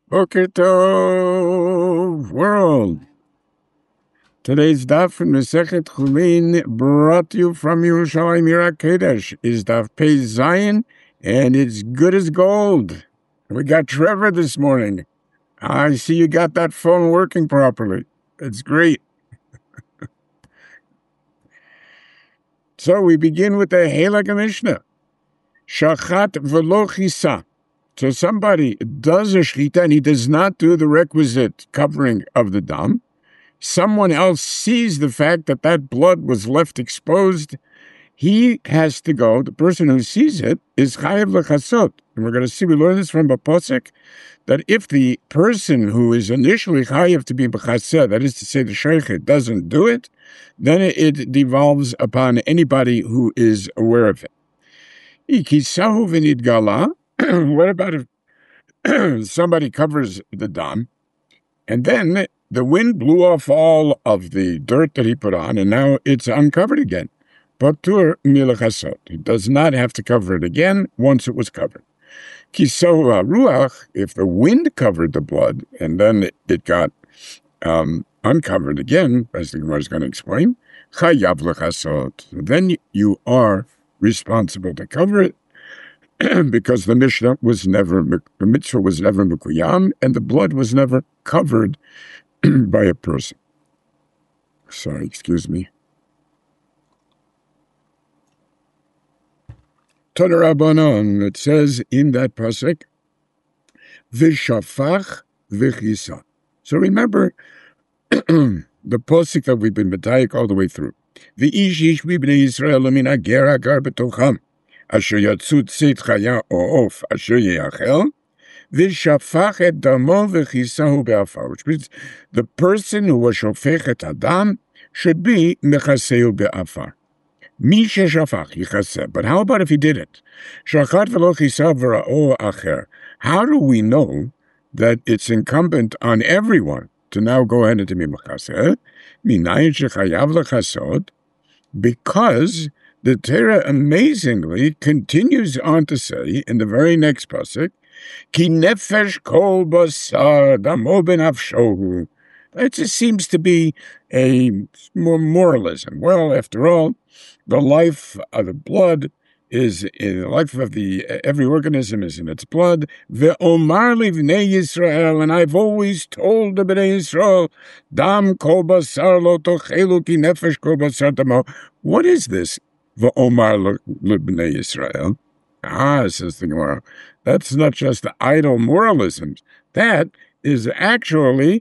Boker Tov, world. Today's daf from Masechet Chulin, brought to you from Yerushalayim Yira Kodesh, is daf Pei Zayin, and it's good as gold. We got Trevor this morning. I see you got that phone working properly. It's great. So we begin with the Halakha Mishnah. Shachat v'lo chisa. So somebody does a shechita and he does not do the requisite covering of the dam. Someone else sees the fact that that blood was left exposed. He has to go. The person who sees it is chayav l'chasot. And we're going to see, we learn this from Baposek, that if the person who is initially chayav to be b'chaseh, that is to say the sheikh, doesn't do it, then it devolves upon anybody who is aware of it. Ikisahu v'nidgala. What about if somebody covers the dam, and then the wind blew off all of the dirt that he put on, and now it's uncovered again? Patur milachasot. He does not have to cover it again once it was covered. Kiso ruach, if the wind covered the blood, and then it got uncovered again, as the Gemara is going to explain, chayav lachasot. Then you are responsible to cover it, because the mitzvah was never mekuyam, and the blood was never covered by a person. Sorry, excuse me. Tana Rabbanon, it says in that pasuk, v'shafach v'chisa. So remember the pasuk that we've been medayik all the way through. V'ish ish b'nei Yisrael min hager hagar b'tocham. Asher yatzu tzeit chaya o of asher yachel, v'shafach et damo v'chisahu be'afar, which means the person who was shofech et adam should be mechaseu be'afar. Mi sheshafach yichaseh. But how about if he didn't? Shachat v'lo chisa v'ra'o acher. How do we know that it's incumbent on everyone to now go ahead and to be mechaseh? Minayin shechayav l'chasod, because the Torah amazingly continues on to say in the very next pasuk, Ki nefesh kol basar damo benafshohu. It just seems to be a more moralism. Well, after all, the life of the blood is in the life of every organism is in its blood. Ve'omar livnei Yisrael, and I've always told the Bnei Yisrael, dam kol basar lo tochelu ki nefesh kol basar damo. What is this? Ve'omar livnei Yisrael. Says the Gemara, that's not just idle moralism. That is actually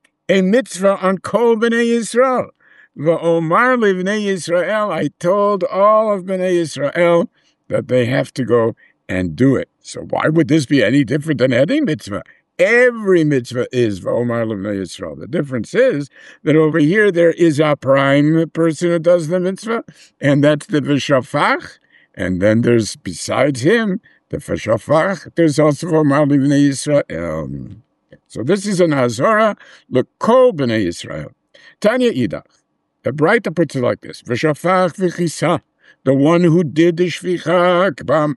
a mitzvah on kol b'nei Yisrael. V'omar livnei Yisrael, I told all of b'nei Yisrael that they have to go and do it. So why would this be any different than any mitzvah? Every mitzvah is v'omar livnei Yisrael. The difference is that over here there is a prime person who does the mitzvah, and that's the v'shafach, and then there's, besides him, the v'shafach, there's also v'omar livnei Yisrael. So this is an azora l'kol b'nei Yisrael. Tanya idach. The Braita puts it like this: V'shafach v'chisa. The one who did the shvicha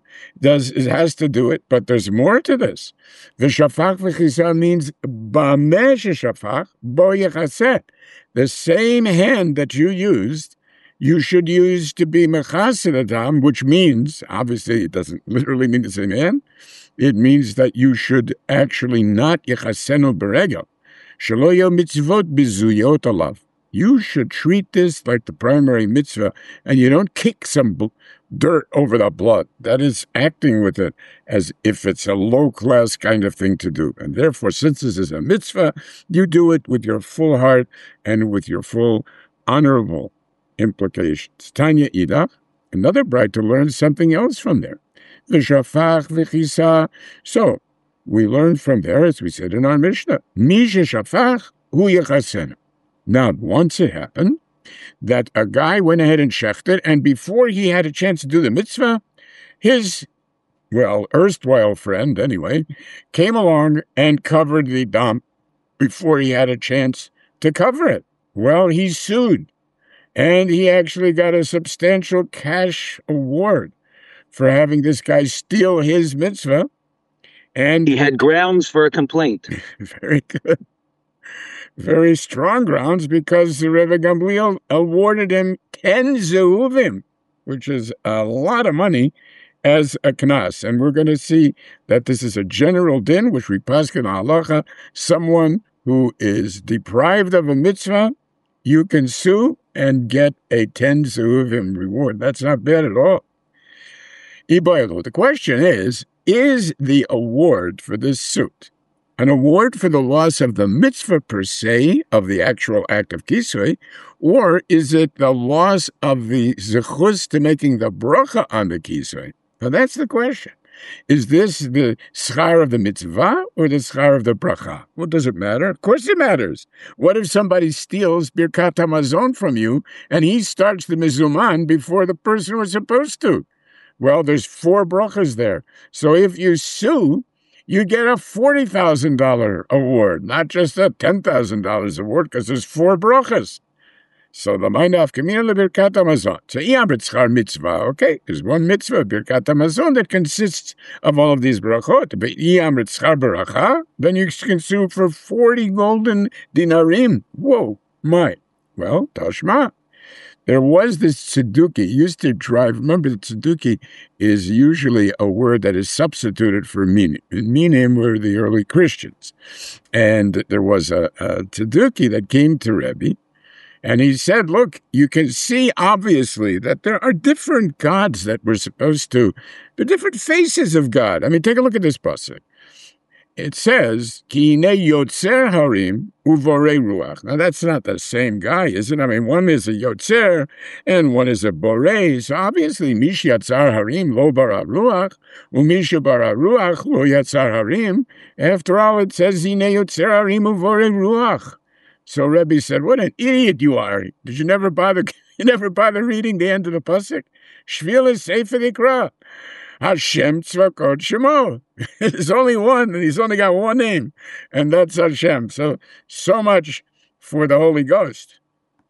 has to do it, but there's more to this. V'shafach v'chisa means b'meh sheshafach bo yechaseh. The same hand that you used, you should use to be mechaseh adam, which means, obviously, it doesn't literally mean the same hand. It means that you should actually not yechasenu beregel. Shelo yo mitzvot bizuyot alav. You should treat this like the primary mitzvah, and you don't kick some dirt over the blood. That is acting with it as if it's a low-class kind of thing to do. And therefore, since this is a mitzvah, you do it with your full heart and with your full honorable implications. Tanya idach, another bright to learn something else from there. V'shafach v'chisa. So, we learn from there, as we said in our Mishnah, Mi sheshafach hu yechasenu. Now, once it happened that a guy went ahead and shechted, and before he had a chance to do the mitzvah, his, erstwhile friend, anyway, came along and covered the dam before he had a chance to cover it. Well, he sued, and he actually got a substantial cash award for having this guy steal his mitzvah. And he had grounds for a complaint. Very good. Very strong grounds, because Rebbe Gamliel awarded him 10 zehuvim, which is a lot of money, as a knas. And we're going to see that this is a general din, which we paskin halacha. Someone who is deprived of a mitzvah, you can sue and get a 10 zehuvim reward. That's not bad at all. The question is the award for this suit an award for the loss of the mitzvah per se, of the actual act of kisvei, or is it the loss of the zechus to making the bracha on the kisvei? Now that's the question. Is this the schar of the mitzvah or the schar of the bracha? Well, does it matter? Of course it matters. What if somebody steals birkat hamazon from you and he starts the mizuman before the person was supposed to? Well, there's 4 brachas there. So if you sue, you get a $40,000 award, not just a $10,000 award, because there's 4 brachas. So the Ma'anaf Kamina Birkat Hamazon. So Iyam mitzvah. Okay, there's one mitzvah, Birkat Hamazon, that consists of all of these brachot. But Iyam Ritzchar Baracha, then you can sue for 40 golden dinarim. Whoa, my. Well, Tashma. There was this tzedukah, used to drive. Remember, the tzedukah is usually a word that is substituted for minim. Minim were the early Christians. And there was a tzedukah that came to Rebbe, and he said, look, you can see obviously that there are different gods that we're supposed to, the different faces of God. I mean, take a look at this pasuk. It says, Ki hine yotzer harim uvorei ruach. Now, that's not the same guy, is it? I mean, one is a yotzer and one is a borei. So obviously, mish yatzar harim lo bara ruach, umish bara ruach lo yatzar harim. After all, it says, Hine yotzer harim uvorei ruach. So Rebbe said, what an idiot you are. Did you never bother reading the end of the pasuk? Shvil is sefer dikra. Hashem tzvakot shemo. There's only one, and he's only got one name, and that's Hashem. So much for the Holy Ghost.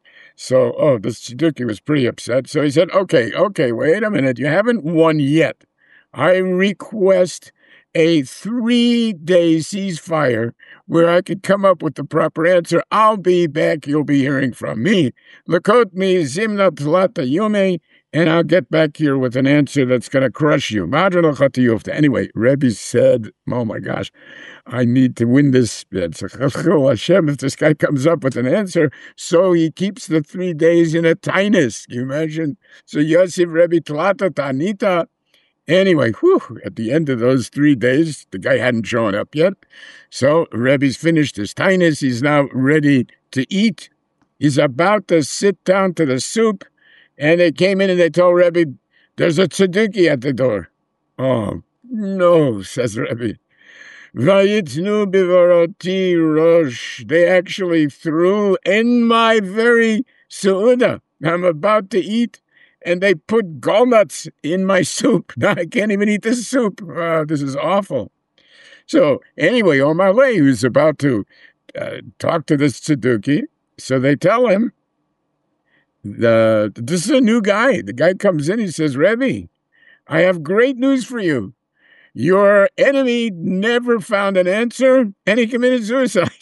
So, this tzedukah was pretty upset. So he said, okay, wait a minute. You haven't won yet. I request a 3-day ceasefire where I could come up with the proper answer. I'll be back. You'll be hearing from me. Lakot mi zimna tlata yume. And I'll get back here with an answer that's going to crush you. Anyway, Rebbe said, oh my gosh, I need to win this bid. So Hashem, if this guy comes up with an answer, so he keeps the 3 days in a tinus. Can you imagine? So Yosef Rebbe Tlata Tanita. Anyway, at the end of those 3 days, the guy hadn't shown up yet. So Rebbe's finished his tinus. He's now ready to eat. He's about to sit down to the soup. And they came in and they told Rebbe, there's a tzedukah at the door. Oh, no, says Rebbe. Vayitnu bivaroti rosh. They actually threw in my very su'udah. I'm about to eat, and they put gallnuts in my soup. Now I can't even eat this soup. This is awful. So anyway, Omar he was about to talk to this tzedukah. So they tell him, this is a new guy. The guy comes in, he says, Rebbe, I have great news for you. Your enemy never found an answer, and he committed suicide.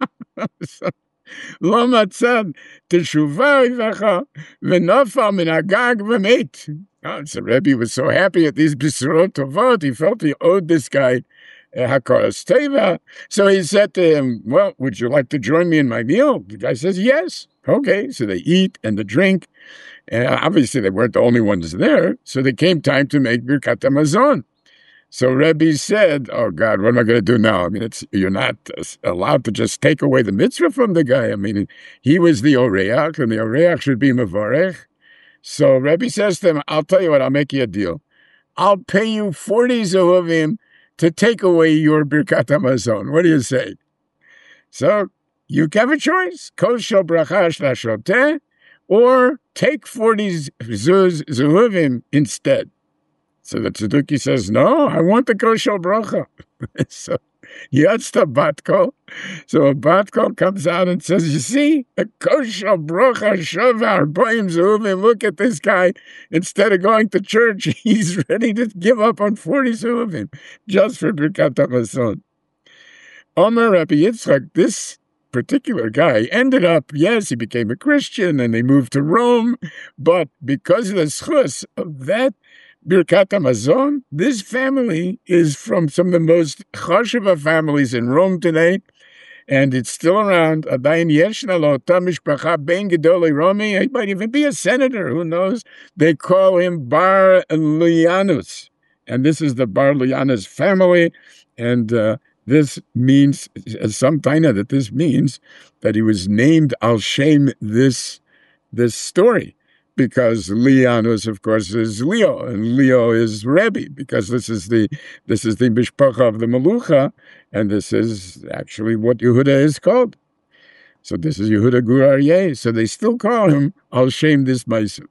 Lo matzad teshuvah ivacha v'nafal min hagag v'met. So Rebbe was so happy at these b'sorot tovot, he felt he owed this guy hakaras teva. So he said to him, well, would you like to join me in my meal? The guy says, yes. Okay, so they eat and they drink, and obviously they weren't the only ones there, so there came time to make Birkat Hamazon. So Rebbe said, oh God, what am I going to do now? I mean, you're not allowed to just take away the mitzvah from the guy. I mean, he was the Oreach, and the Oreach should be Mevarech. So Rebbe says to him, I'll tell you what, I'll make you a deal. I'll pay you 40 zehuvim to take away your Birkat Hamazon. What do you say? So you have a choice, kol shel bracha shlashoteh, or take 40 zehuvim instead. So the tzedukah says, no, I want the kol shel bracha. So Yatzta Batko. So a Batko comes out and says, you see, a kosher brocha shavar boim zuvim. Look at this guy. Instead of going to church, he's ready to give up on 40 zuvim just for Birkat HaMazon. Omer Rabbi Yitzchak, this particular guy ended up, yes, he became a Christian and they moved to Rome, but because of the schus of that Birkat HaMazon, this family is from some of the most chashuva families in Rome today, and it's still around. Adayin yeshna lo ta mishpacha ben gedolei Romi. He might even be a senator, who knows? They call him Bar Lianus, and this is the Bar Lianus family, and this means, some taina that this means that he was named al shem this story, because Lianus, of course, is Leo, and Leo is Rebbe, because this is the mishpacha of the Melucha, and this is actually what Yehuda is called. So this is Yehuda Gur Aryeh. So they still call him al shem this ma'aseh.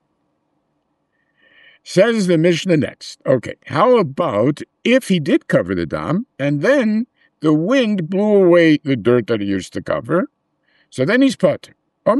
Says the Mishnah next. Okay, how about if he did cover the dam, and then the wind blew away the dirt that he used to cover, so then he's put. I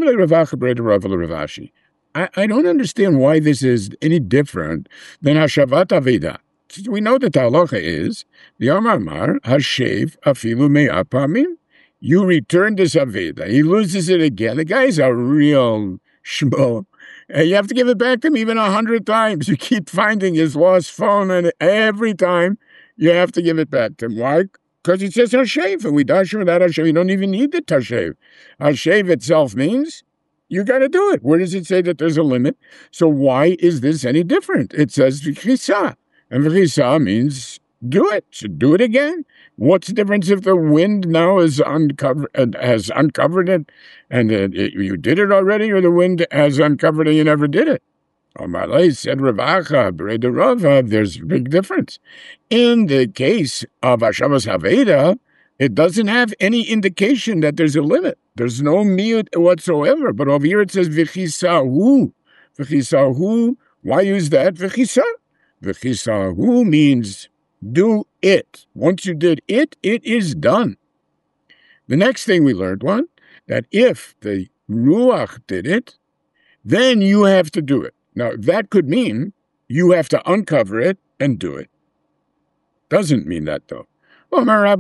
don't understand why this is any different than Hashavat Aveda. We know that the halacha is, the Amar Mar, Hashev Afilu Me'ah Pamim. You return this Aveda. He loses it again. The guy's a real shmo. You have to give it back to him even 100 times. You keep finding his lost phone, and every time you have to give it back to him. Why? Because it says Hashev, and we dash without Hashev. You don't even need the Tashev. Hashev itself means you got to do it. Where does it say that there's a limit? So why is this any different? It says V'chisa, and V'chisa means do it. So do it again. What's the difference if the wind now has uncovered it, and you did it already, or the wind has uncovered it and you never did it? Amalei said Ravacha, Breda Rava, there's a big difference. In the case of Hashavas Haveda, it doesn't have any indication that there's a limit. There's no miyut whatsoever. But over here it says V'chisahu. V'chisahu, why use that? V'chisa. V'chisahu means do it. Once you did it, it is done. The next thing we learned was that if the Ruach did it, then you have to do it. Now, that could mean you have to uncover it and do it. Doesn't mean that, though. You are not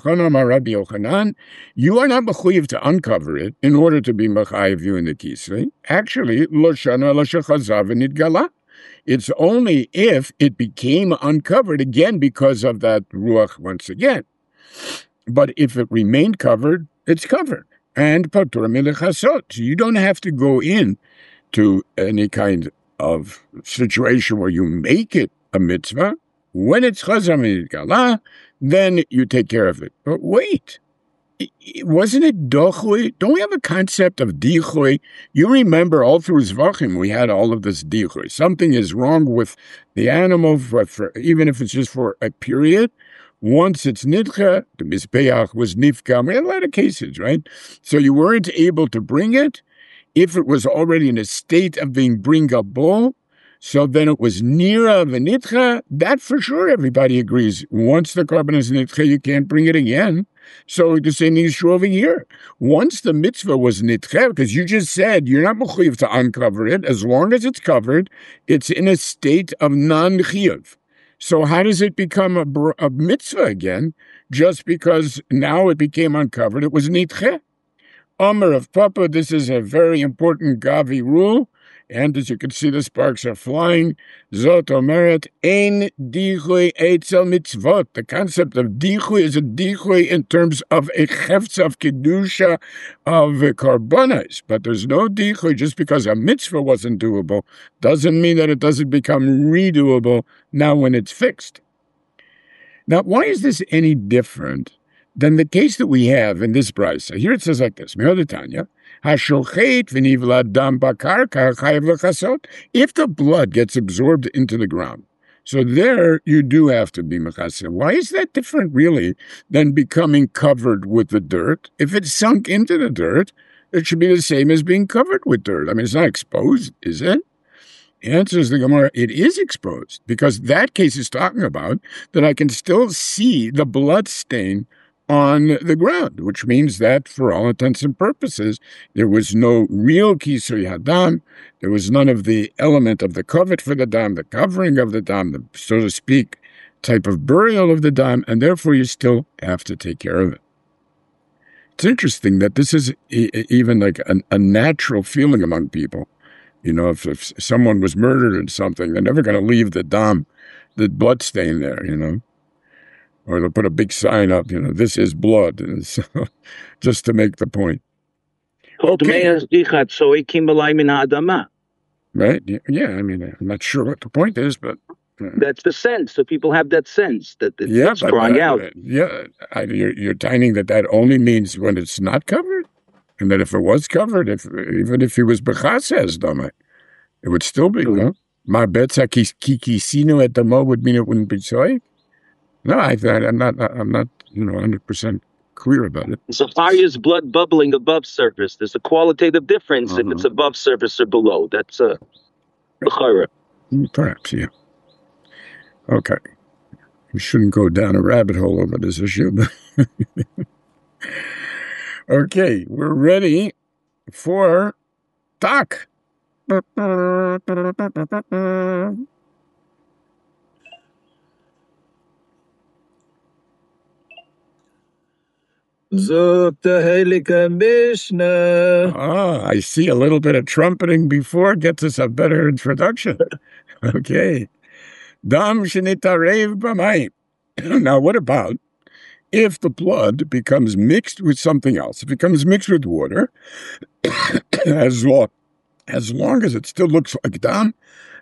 mechuyev to uncover it in order to be mechayev you in the kisrei. Actually, it's only if it became uncovered again because of that ruach once again. But if it remained covered, it's covered. And patur milechasot. You don't have to go in to any kind of situation where you make it a mitzvah. When it's chazar minitgala, then you take care of it. But wait, wasn't it dochui? Don't we have a concept of dichui? You remember all through Zvachim we had all of this dichui. Something is wrong with the animal, even if it's just for a period. Once it's nidcha, the mizbeach was nifka. We had a lot of cases, right? So you weren't able to bring it. If it was already in a state of being bringable, so then it was nira v'nitcha. That for sure everybody agrees. Once the carbon is nitcha, you can't bring it again. So the same thing is true over here. Once the mitzvah was nitcha, because you just said you're not mechuyev to uncover it, as long as it's covered, it's in a state of non-chiyuv. So how does it become a mitzvah again? Just because now it became uncovered, it was nitcha. Omer of Papa, this is a very important Gavi rule, and as you can see, the sparks are flying. Zot omeret, ein dichui etzel mitzvot. The concept of dichui is a dichui in terms of a chefts of kedusha of karbonos, but there's no dichui just because a mitzvah wasn't doable. Doesn't mean that it doesn't become redoable now when it's fixed. Now, why is this any different than the case that we have in this brisa? Here it says like this: if the blood gets absorbed into the ground, so there you do have to be mechaseh. Why is that different, really, than becoming covered with the dirt? If it's sunk into the dirt, it should be the same as being covered with dirt. I mean, it's not exposed, is it? Answers the Gemara, it is exposed, because that case is talking about that I can still see the blood stain on the ground, which means that for all intents and purposes, there was no real kisui hadam. There was none of the element of the covet for the dam, the covering of the dam, the, so to speak, type of burial of the dam, and therefore you still have to take care of it. It's interesting that this is even like a natural feeling among people. If someone was murdered or something, they're never going to leave the dam, the blood stain there, or they'll put a big sign up, this is blood, so, just to make the point. Okay. Right? Yeah, I'm not sure what the point is, but... That's the sense. So people have that sense that it's crying out. You're tiny that only means when it's not covered? And that if it was covered, even if he was bechasez, it would still be, no? Ma betza kikisino at the mo would mean it wouldn't be soy? No, I'm not 100% clear about it. So fire is blood bubbling above surface. There's a qualitative difference if it's above surface or below. That's a bechara. Perhaps, yeah. Okay. We shouldn't go down a rabbit hole over this issue, but okay, we're ready for talk. Zok the Heilige Mishnah. I see a little bit of trumpeting before gets us a better introduction. Okay. Dam shenitarev b'mayim. Now, what about if the blood becomes mixed with something else? It becomes mixed with water, as long as it still looks like dam.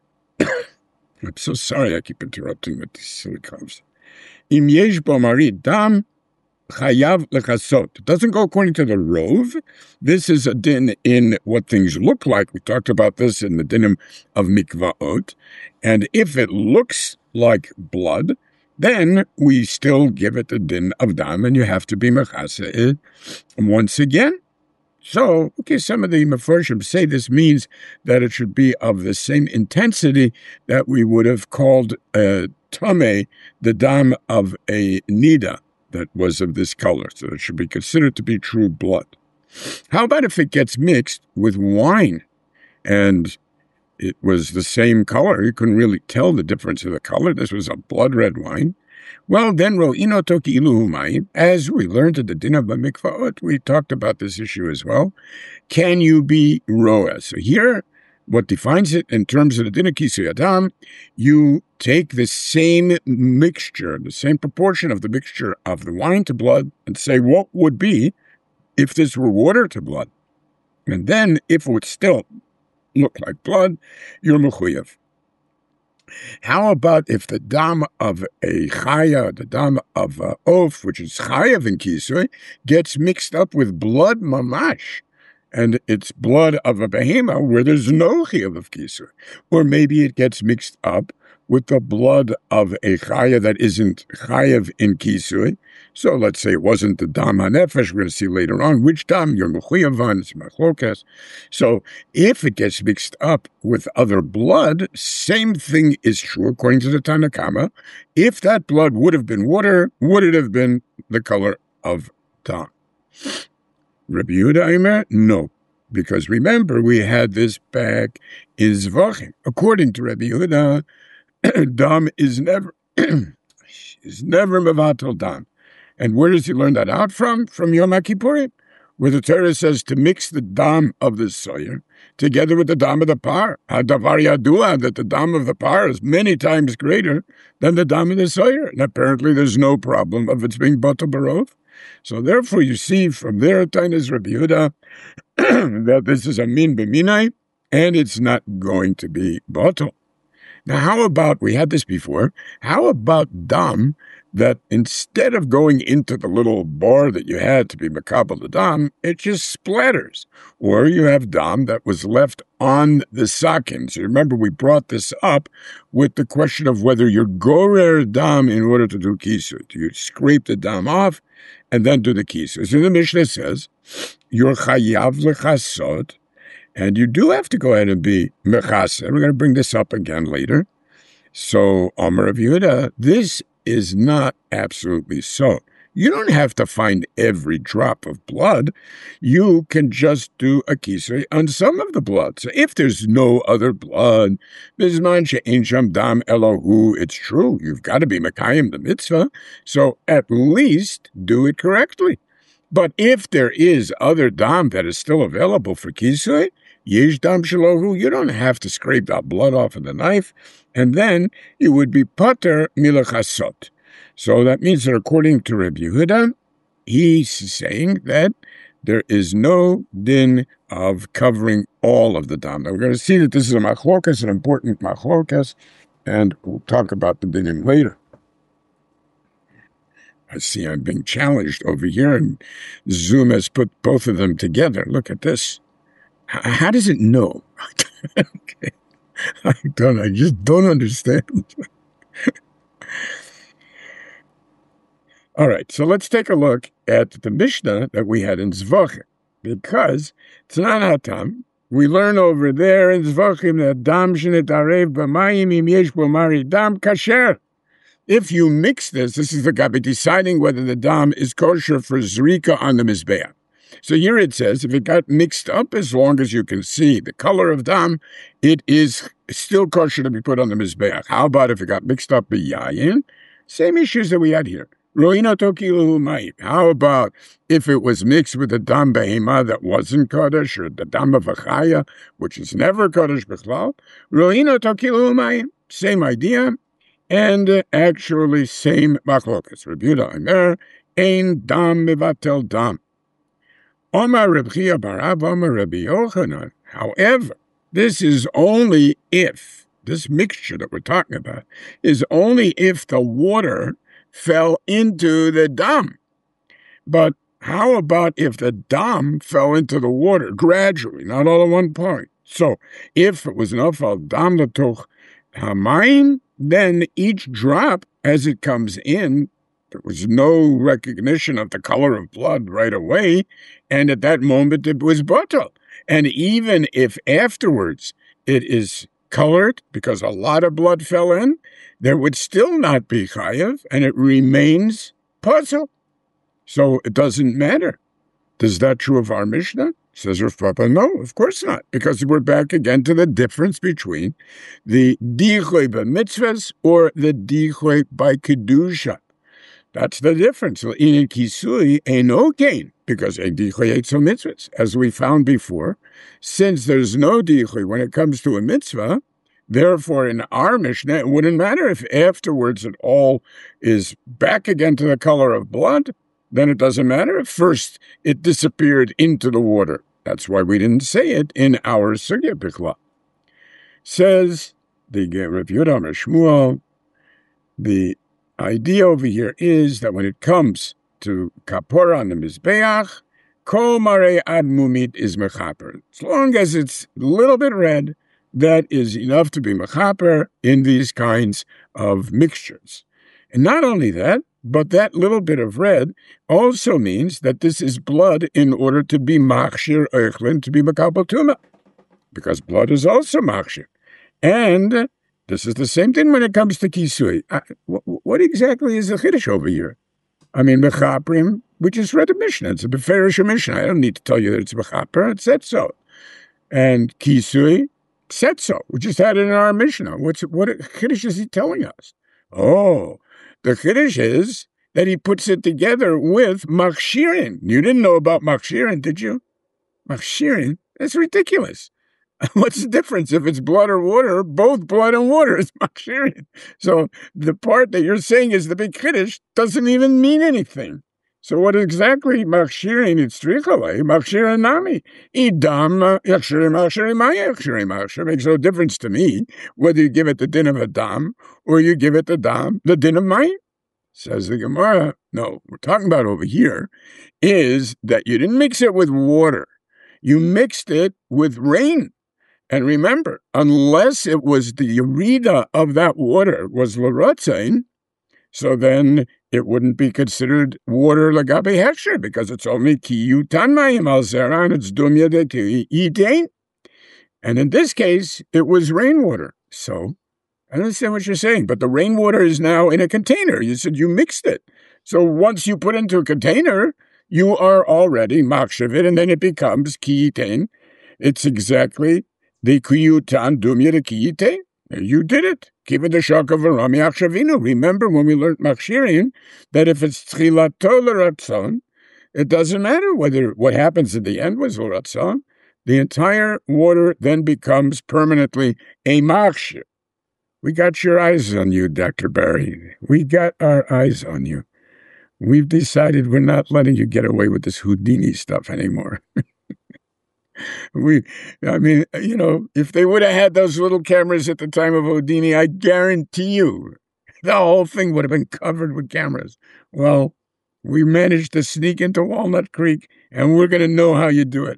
I'm so sorry I keep interrupting with these silly coughs. Im yesh bo marid dam chayav lechasot. It doesn't go according to the rove. This is a din in what things look like. We talked about this in the dinim of mikvaot. And if it looks like blood, then we still give it the din of dam, and you have to be mechaseh once again. So, okay, some of the mefarshim say this means that it should be of the same intensity that we would have called tameh, the dam of a nida that was of this color. So it should be considered to be true blood. How about if it gets mixed with wine and it was the same color? You couldn't really tell the difference of the color. This was a blood red wine. Well, then, ro'ino toki ilu mayim, as we learned at the din of mikvaot, we talked about this issue as well. Can you be roa? So here, what defines it in terms of the din of kisui adam, you take the same mixture, the same proportion of the mixture of the wine to blood, and say what would be if this were water to blood. And then, if it would still look like blood, you're mechuyev. How about if the dam of a chaya, the dam of a oaf, which is chayav in kisui, gets mixed up with blood mamash, and it's blood of a behema where there's no chayav of kisui? Or maybe it gets mixed up with the blood of a chaya that isn't chayav in kisui. So let's say it wasn't the dam hanefesh. We're going to see later on which dam you're mechuyev on. It's machlokas. So if it gets mixed up with other blood, same thing is true according to the Tanakama. If that blood would have been water, would it have been the color of dam? Rabbi Yehuda Aimer, no. Because remember, we had this back in Zvachim. According to Rabbi Yehuda, dam is never mevatel dam. And where does he learn that out from? From Yom HaKippurim, where the Torah says to mix the dam of the soyer together with the dam of the par. Hadavar yadua, that the dam of the par is many times greater than the dam of the soyer. And apparently there's no problem of its being batel barov. So therefore you see from there, Tainas Rabbi Yehuda, that this is a min b'minai, and it's not going to be batel. Now how about, we had this before, how about dam that instead of going into the little bar that you had to be makabel the dam, it just splatters? Or you have dam that was left on the sakin. So remember, we brought this up with the question of whether you're gorer dam in order to do kisui. Do you scrape the dam off and then do the kisui? So the Mishnah says, you're chayav lechasot, and you do have to go ahead and be mechaseh. We're going to bring this up again later. So, Amar of Yehuda, this is not absolutely so. You don't have to find every drop of blood. You can just do a kisui on some of the blood. So if there's no other blood, bisman she'ein sham dam elohu, it's true. You've got to be mekayim the mitzvah. So at least do it correctly. But if there is other dam that is still available for kisui, yesh dam shelohu, you don't have to scrape that blood off of the knife, and then you would be pater milachasot. So that means that according to Rabbi Yehuda, he's saying that there is no din of covering all of the dam. Now we're going to see that this is a machlokas, an important machlokas, and we'll talk about the dinim later. I see I'm being challenged over here, and Zoom has put both of them together. Look at this. How does it know? Okay. I just don't understand. All right, so let's take a look at the Mishnah that we had in Zvachim, because Tznan Hatam, we learn over there in Zvachim that dam shenet arev b'mayim im yesh bo mari dam kasher. If you mix this is the guy deciding whether the dam is kosher for zrika on the mizbeach. So here it says, if it got mixed up, as long as you can see the color of dam, it is still kosher to be put on the mizbeach. How about if it got mixed up with yayin? Same issues that we had here. How about if it was mixed with the dam behema that wasn't kaddish, or the dam of a chaya, which is never kaddish b'chlal? Same idea, and actually same machlokas. Rabbi Yehuda Omer, ein dam mevatel dam. Omar Reb Chia bar Abba, Omar Rabbi Yochanan. However, this is only if, this mixture that we're talking about, is only if the water fell into the dam. But how about if the dam fell into the water gradually, not all at one point? So if it was enough of dam latoch hamayim, then each drop as it comes in, there was no recognition of the color of blood right away, and at that moment it was batal. And even if afterwards it is colored because a lot of blood fell in, there would still not be chayav, and it remains puzzle. So it doesn't matter. Is that true of our Mishnah? Says Rav Papa, no, of course not, because we're back again to the difference between the dichloi b'mitzvahs or the dichloi by kedusha. That's the difference. In kisui eino kain, because a dichloi eitzo mitzvahs, as we found before, since there's no dichloi when it comes to a mitzvah. Therefore, in our Mishnah, it wouldn't matter if afterwards it all is back again to the color of blood. Then it doesn't matter if first it disappeared into the water. That's why we didn't say it in our Sugya Bikla. Says the Rav Yehuda Omer Shmuel, the idea over here is that when it comes to kapora on the Mizbeach, kol marei ad mumit is mechaper. As long as it's a little bit red, that is enough to be mechaper in these kinds of mixtures. And not only that, but that little bit of red also means that this is blood in order to be machshir eichlin, to be makabel tuma, because blood is also machshir. And this is the same thing when it comes to kisui. What exactly is the chiddush over here? I mean, mechaprim, we just read a Mishnah. It's a beferish Mishnah. I don't need to tell you that it's mechaper. It said so. And kisui said so. We just had it in our Mishnah. What chiddush is he telling us? Oh, the chiddush is that he puts it together with machshirin. You didn't know about machshirin, did you? Machshirin? That's ridiculous. What's the difference if it's blood or water? Both blood and water is machshirin. So the part that you're saying is the big chiddush doesn't even mean anything. So what exactly machshirin itzrichalei, machshirin nami? Idam yachshirim machshirim ma'yachshirim machshirim. Makes no difference to me whether you give it the din of a dam or you give it the din of mayim. Says the Gemara, no, we're talking about over here is that you didn't mix it with water. You mixed it with rain. And remember, unless it was the yerida of that water was l'rotzain, so then it wouldn't be considered water lagabe hechsher, because it's only kiyutan mayim al zera, and it's dumya de yitain. And in this case, it was rainwater. So I understand what you're saying, but the rainwater is now in a container. You said you mixed it. So once you put into a container, you are already machshavit, and then it becomes kiyitain. It's exactly the kiyutan dumya de kiyite. You did it. Kiva the shock of Arami Achshavinu. Remember when we learned Machshirin that if it's tchilato l'ratzon, it doesn't matter whether what happens at the end was l'ratzon. The entire water then becomes permanently a machshir. We got your eyes on you, Dr. Barry. We got our eyes on you. We've decided we're not letting you get away with this Houdini stuff anymore. If they would have had those little cameras at the time of Houdini, I guarantee you the whole thing would have been covered with cameras. Well, we managed to sneak into Walnut Creek, and we're going to know how you do it.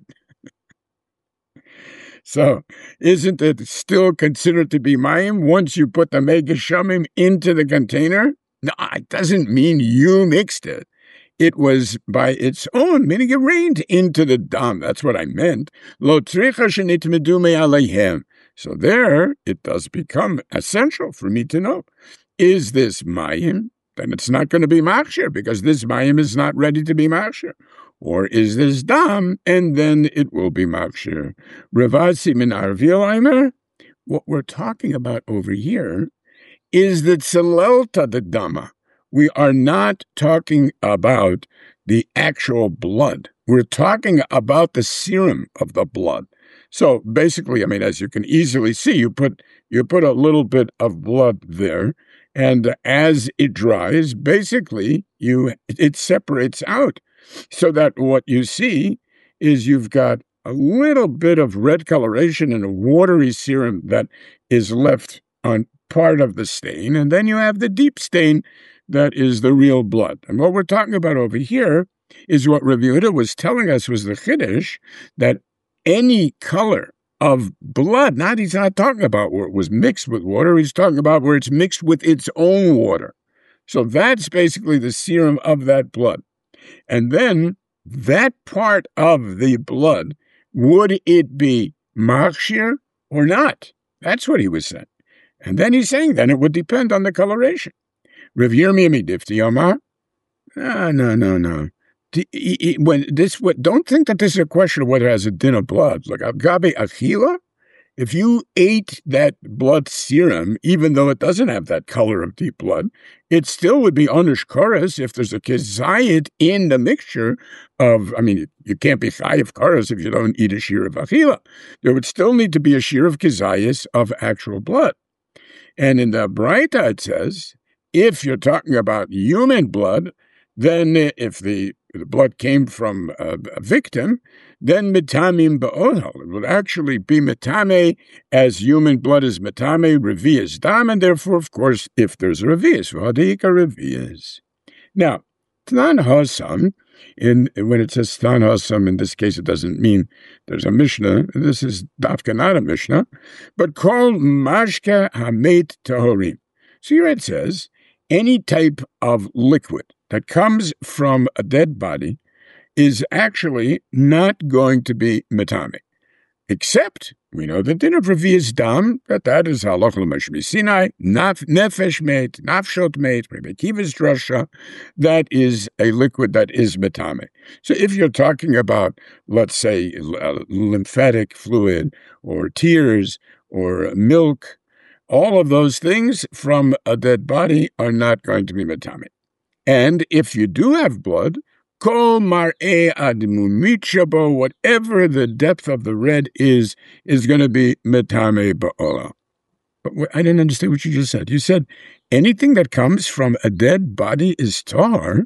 So, isn't it still considered to be mayim once you put the megashamim into the container? No, it doesn't mean you mixed it. It was by its own, meaning it rained into the dam. That's what I meant. Lo tricha shenitmedu me'aleihem. So there, it does become essential for me to know, is this mayim? Then it's not going to be machshir, because this mayim is not ready to be machshir. Or is this dam, and then it will be machshir. Ravasi min arvil aimer. What we're talking about over here is the tzelelta the dama. We are not talking about the actual blood. We're talking about the serum of the blood. So basically, as you can easily see, you put a little bit of blood there, and as it dries, basically it separates out, so that what you see is you've got a little bit of red coloration and a watery serum that is left on part of the stain, and then you have the deep stain that is the real blood. And what we're talking about over here is what Rav Yehuda was telling us was the chiddush, that any color of blood, he's not talking about where it was mixed with water, he's talking about where it's mixed with its own water. So that's basically the serum of that blood. And then that part of the blood, would it be machshir or not? That's what he was saying. And then he's saying then it would depend on the coloration. Rav Yirmiyah Difti Yomar? No. Don't think that this is a question of whether it has a din of blood. Like Gabe Achila, if you ate that blood serum, even though it doesn't have that color of deep blood, it still would be onish koros if there's a kezayit in the mixture of, you can't be chayiv koros if you don't eat a shir of Achila. There would still need to be a shir of kezayis of actual blood. And in the Braita it says, if you're talking about human blood, then if the blood came from a victim, then mitamim ba'ohal. It would actually be mitame, as human blood is mitame, revi'as dam, and therefore, of course, if there's a revi'as, v'hadika revi'as. Now, Tnan Hasam, when it says Tnan Hasam, in this case it doesn't mean there's a Mishnah. This is dafka not a Mishnah, but called mashka hamet tahorim. So here it says, any type of liquid that comes from a dead body is actually not going to be metame. Except, we know the din of revi'as dam, that is halach l'mashmi Sinai, nefesh meit, nafshot meit, Rebbe Kiva's drasha, that is a liquid that is metame. So if you're talking about, let's say, lymphatic fluid, or tears, or milk, all of those things from a dead body are not going to be metame. And if you do have blood, kol mar'eh admumit shabo, whatever the depth of the red is going to be metame ba'olah. But I didn't understand what you just said. You said anything that comes from a dead body is tar.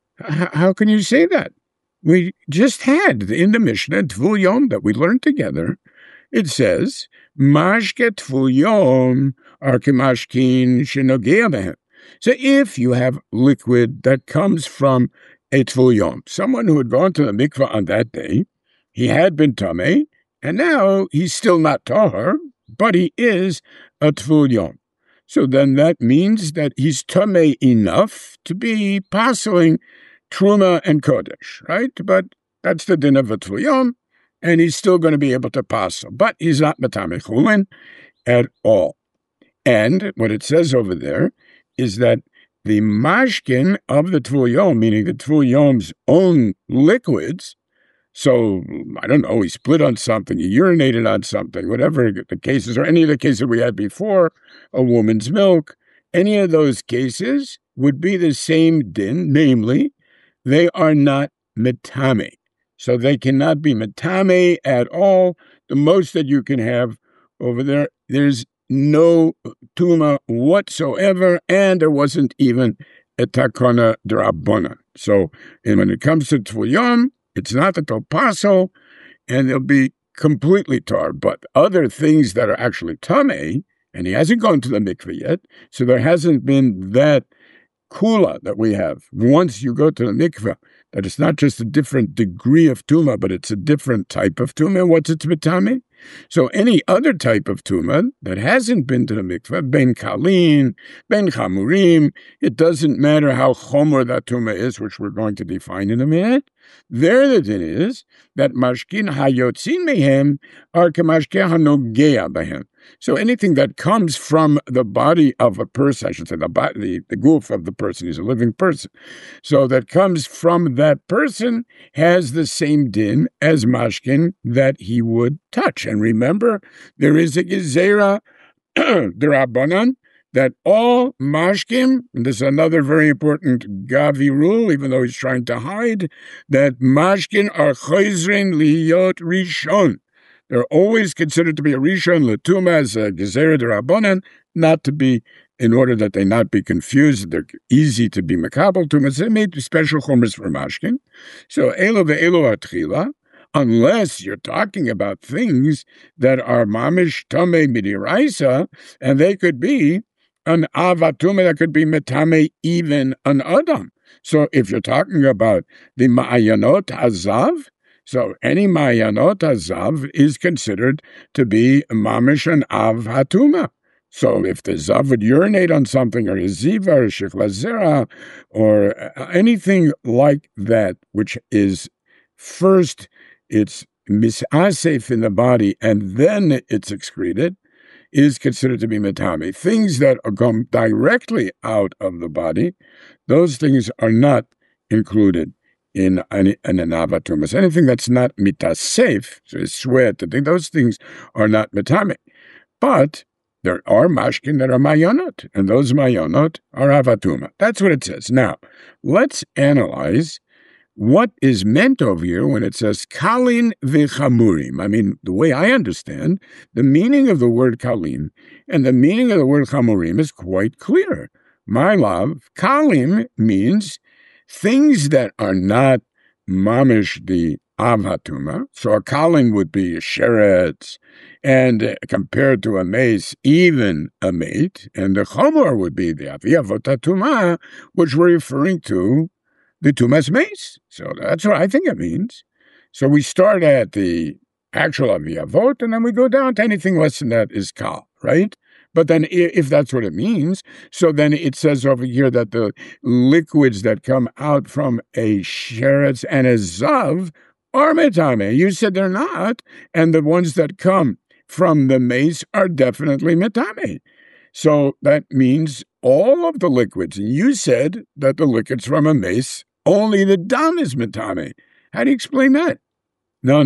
How can you say that? We just had in the Mishnah, Tvul Yom, that we learned together, it says, Mashke Tvul Yom are kemashkin shenogea behem. So if you have liquid that comes from a Tvul Yom, someone who had gone to the mikvah on that day, he had been tameh, and now he's still not tahar, but he is a Tvul Yom. So then that means that he's tameh enough to be passing Truma and Kodesh, right? But that's the din of a Tvul Yom, and he's still going to be able to pass. But he's not Matameh Chulin at all. And what it says over there is that the mashkin of the Tvul Yom, meaning the Tvul Yom's own liquids. So, I don't know, he split on something, he urinated on something, whatever the cases, or any of the cases we had before, a woman's milk, any of those cases would be the same din, namely, they are not metame. So they cannot be metame at all. The most that you can have over there, there's no tuma whatsoever, and there wasn't even a takona d'Rabbanan. So, and when it comes to Tvul Yom, it's not that they'll paso, and they'll be completely tar. But other things that are actually tamei, and he hasn't gone to the mikveh yet, so there hasn't been that kula that we have. Once you go to the mikveh, that it's not just a different degree of tuma, but it's a different type of tuma. What's its metame? So any other type of tuma that hasn't been to the mikveh, ben kalin, ben chamurim, it doesn't matter how chomer that tuma is, which we're going to define in a minute. There the din is that mashkin hayotzin mehem are kemashkin hanogea behem. So anything that comes from the body of a person, I should say the goof of the person, he's a living person. So that comes from that person has the same din as mashkin that he would touch. And remember, there is a gezerah d'Rabbanan that all mashkim, and this is another very important Gavi rule, even though he's trying to hide, that mashkin are chayzrin liyot rishon. They're always considered to be a rishon l'tuma as a gezerah d'Rabbanan, not to be, in order that they not be confused. They're easy to be makabel tumas. They made special chumras for mashkin. So elo ve'elo atchila, unless you're talking about things that are mamish tamei midiraisa, and they could be an avatuma that could be metame even an adam. So if you're talking about the ma'ayanot hazav, so any ma'ayanot hazav is considered to be mamish an av hatuma. So if the zav would urinate on something, or a ziva, or shikla zera, or anything like that, which is first it's misasef in the body and then it's excreted, is considered to be metame. Things that come directly out of the body, those things are not included in an avatumas. Anything that's not mitasef, so it's sweat, those things are not metame. But there are mashkin that are mayonot, and those mayonot are avatuma. That's what it says. Now, let's analyze what is meant over here when it says kalin v'chamurim. I mean, the way I understand, the meaning of the word kalin and the meaning of the word chamurim is quite clear. My love, kalim means things that are not mamish the avhatuma. So a kalin would be a sheretz, and compared to a mace, even a mate. And the chomor would be the aviyavotatuma, which we're referring to the tumas mace. So that's what I think it means. So we start at the actual aviyavot, and then we go down to anything less than that is kal, right? But then if that's what it means, so then it says over here that the liquids that come out from a sheretz and a zav are metame. You said they're not, and the ones that come from the mace are definitely metame. So that means all of the liquids. And you said that the liquids from a mace, only the dam is metame. How do you explain that? No.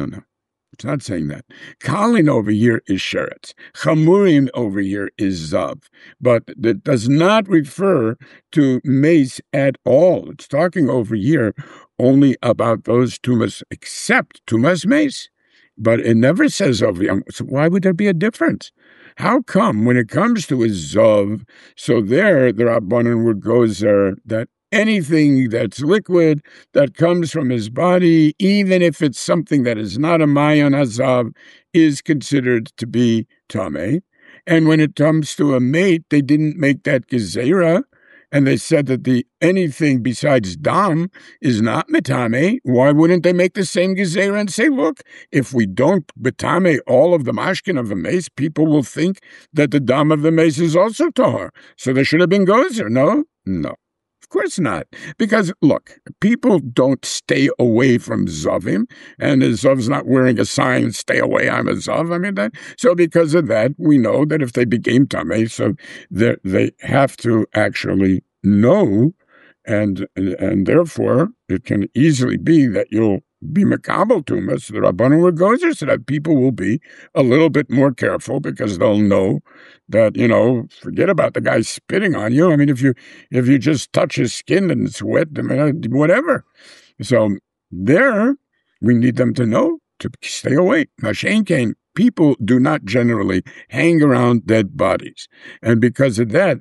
It's not saying that. Kalin over here is sheretz. Chamurim over here is zav. But that does not refer to mace at all. It's talking over here only about those tumas, except tumas mace. But it never says over here. So why would there be a difference? How come when it comes to a zav, so there the Rabbanan would go there that anything that's liquid that comes from his body, even if it's something that is not a mayan hazav, is considered to be tameh. And when it comes to a mate, they didn't make that gezerah, and they said that anything besides dam is not metame. Why wouldn't they make the same gezerah and say, look, if we don't betame all of the mashkin of the mace, people will think that the dam of the mace is also tahor. So there should have been gozer. No. Of course not. Because, look, people don't stay away from Zavim, and the Zav's not wearing a sign, stay away, I'm a Zav. I mean, so because of that, we know that if they became Tameh, so they have to actually know, and therefore it can easily be that you'll be makabel tuma, so the Rabbanan would go there, so that people will be a little bit more careful because they'll know that, forget about the guy spitting on you. I mean, if you just touch his skin and it's wet, whatever. So there, we need them to know to stay away. Mashen came. People do not generally hang around dead bodies. And because of that,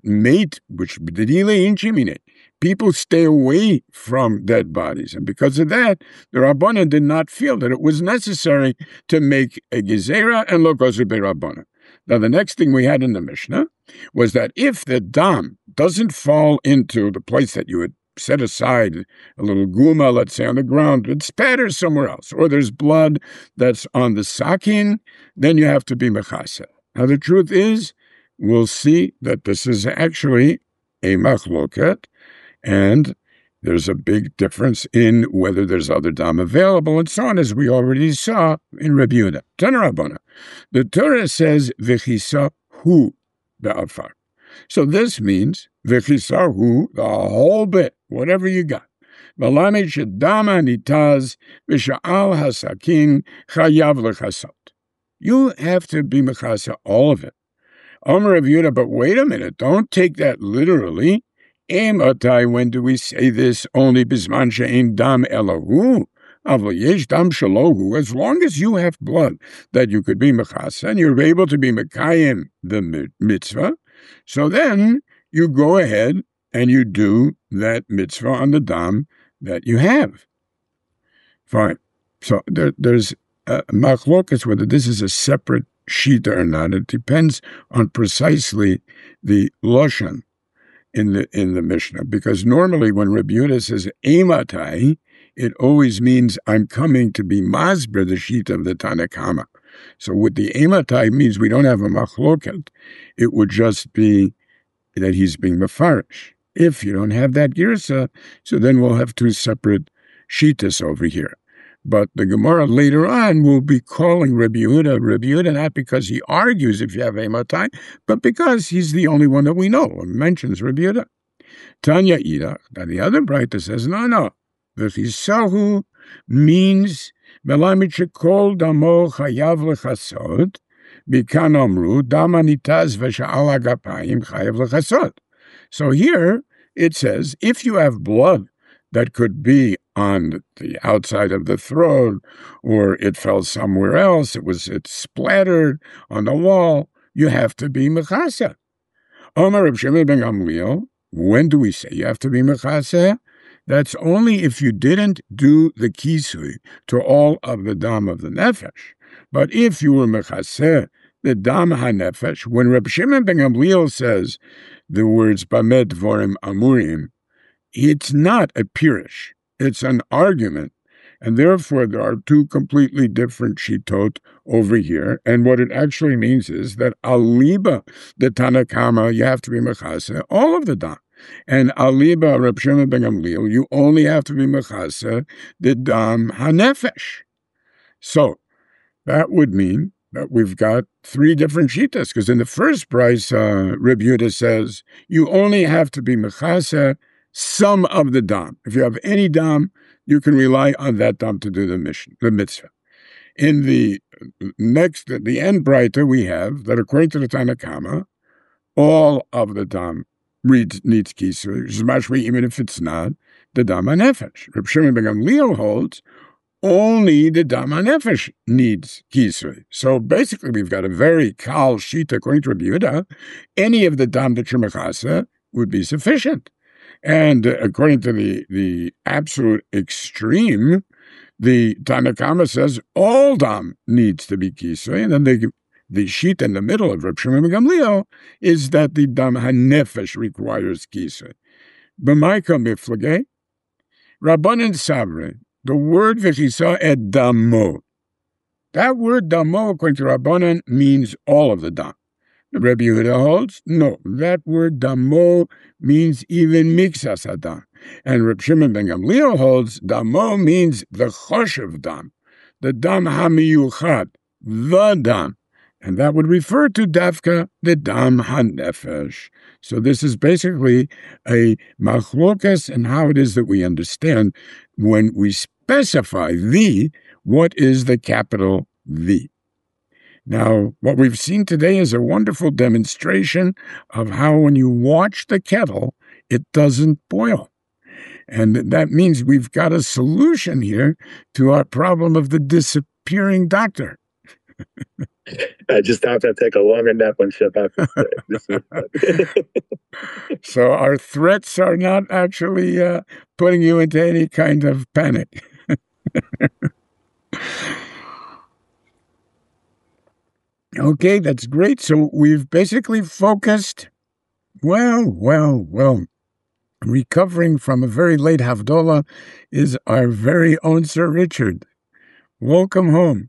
people stay away from dead bodies. And because of that, the Rabbanan did not feel that it was necessary to make a gezerah and lo gozer b'Rabbanan. Now, the next thing we had in the Mishnah was that if the dam doesn't fall into the place that you had set aside, a little guma, let's say, on the ground, it spatters somewhere else, or there's blood that's on the sakin, then you have to be mechaseh. Now, the truth is, we'll see that this is actually a machloket, and there's a big difference in whether there's other dam available, and so on, as we already saw in Rabbi Yehuda. Tana Rabbana. The Torah says, v'chisa hu be'afar. So this means, v'chisa hu, the whole bit, whatever you got. V'lamed shedama nitaz v'sha'al hasakin chayav l'chasot. You have to be mechasa all of it. Omer Rabbi Yehuda, but wait a minute, don't take that literally. Em atai, when do we say this? Only bisman she'en dam elahu. Avol yesh dam shalohu. As long as you have blood that you could be mechasa and you're able to be mekayim the mitzvah, so then you go ahead and you do that mitzvah on the dam that you have. Fine. So there's machlokas whether this is a separate shita or not. It depends on precisely the lashon in the Mishnah, because normally when Rabbi Yehuda says ematai, it always means I'm coming to be masber, the shita of the Tanna Kama. So with the ematai means we don't have a machloket. It would just be that he's being mefarish. If you don't have that girsa, so then we'll have two separate shitas over here. But the Gemara later on will be calling Rabbi Yehuda not because he argues if you have ematai, but because he's the only one that we know and mentions Rabbi Yehuda. Tanya Ida, that the other Braita says, no. The chisahu means melamid shekol damo chayav lechasod, bikan omru dama nitaz v'sha'al agapayim chayav lechasod. So here it says, if you have blood that could be on the outside of the throat, or it fell somewhere else, it splattered on the wall, you have to be mechasa. Omar Reb Shimon ben Gamliel, when do we say you have to be mechasa? That's only if you didn't do the kisui to all of the dam of the nefesh. But if you were mechaseh, the dam ha-nefesh, when Reb Shimon ben Gamliel says the words bamed dvorim amurim, it's not a pirish, it's an argument. And therefore, there are two completely different shitot over here. And what it actually means is that aliba, the Tanna Kama, you have to be mechaseh, all of the dam. And aliba, Reb Shimon ben Gamliel, you only have to be mechaseh, the dam hanefesh. So, that would mean that we've got three different shitas, because in the first price, Reb Yehuda says, you only have to be mechaseh some of the dam. If you have any dam, you can rely on that dam to do the mitzvah. In the end Braita, we have that according to the Tanna Kama, all of the dam needs kisui, especially even if it's not the dam hanefesh. Reb Shimon ben Gamliel holds only the dam hanefesh needs kisui. So basically, we've got a very kal shita according to Rabbi Yehuda. Any of the dam that you're mechasa would be sufficient. And according to the absolute extreme, the Tanna Kama says all dam needs to be kisui, and then the sheet in the middle of Reb Shimon ben Gamliel is that the dam hanefesh requires kisui. B'maika miflage, Rabbanan Savre, the word v'chisa et damo. That word damo, according to Rabbanan, means all of the dam. Rabbi Yehuda holds, no, that word damo means even mixas hadam. And Reb Shimon ben Gamliel holds, damo means the choshev dam, the dam hamiyuchad, the dam. And that would refer to Dafka, the Dam HaNefesh. So this is basically a machlokas and how it is that we understand when we specify the, what is the capital the. Now, what we've seen today is a wonderful demonstration of how when you watch the kettle, it doesn't boil. And that means we've got a solution here to our problem of the disappearing doctor. I just have to take a longer nap on Shabbat. So our threats are not actually putting you into any kind of panic. Okay, that's great. So we've basically focused, recovering from a very late Havdalah is our very own Sir Richard. Welcome home.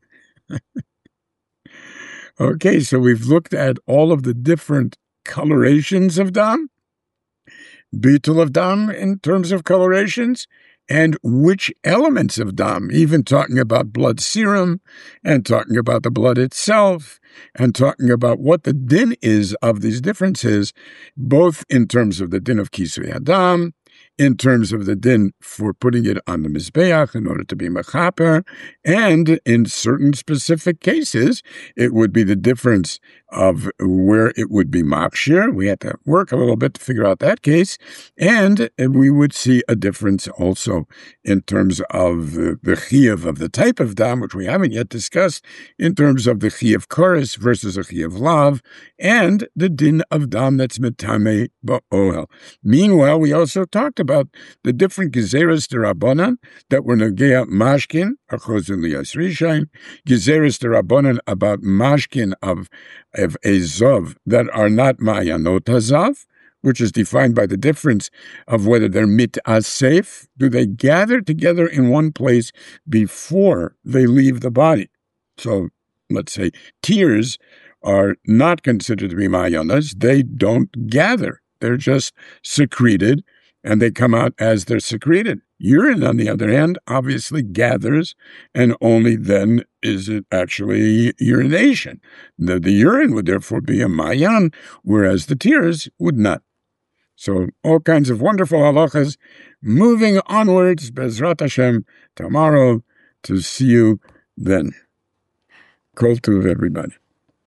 Okay, so we've looked at all of the different colorations of Dam, Bitul of Dam in terms of colorations, and which elements of Dam, even talking about blood serum, and talking about the blood itself, and talking about what the din is of these differences, both in terms of the din of Kisui Adam, in terms of the din for putting it on the Mizbeach in order to be Mechaper, and in certain specific cases, it would be the difference of where it would be Makshir. We had to work a little bit to figure out that case, and we would see a difference also in terms of the Chiyuv of the type of Dam, which we haven't yet discussed, in terms of the Chiyuv Chorus versus a Chiyuv Lav, and the din of Dam that's Metame Ba'ohel. Meanwhile, we also talked about the different Gezeres D'Rabbanan that were Negea Mashkin, Achozin Liyas Rishain, Gezeres D'Rabbanan about Mashkin of Ezov that are not Ma'ayanot Hazav, which is defined by the difference of whether they're mit'asef, do they gather together in one place before they leave the body. So, let's say, tears are not considered to be ma'ayanas, they don't gather. They're just secreted, and they come out as they're secreted. Urine, on the other hand, obviously gathers, and only then is it actually urination. The urine would therefore be a mayan, whereas the tears would not. So all kinds of wonderful halachas. Moving onwards, Bezrat Hashem, tomorrow, to see you then. Kol Tuv, everybody.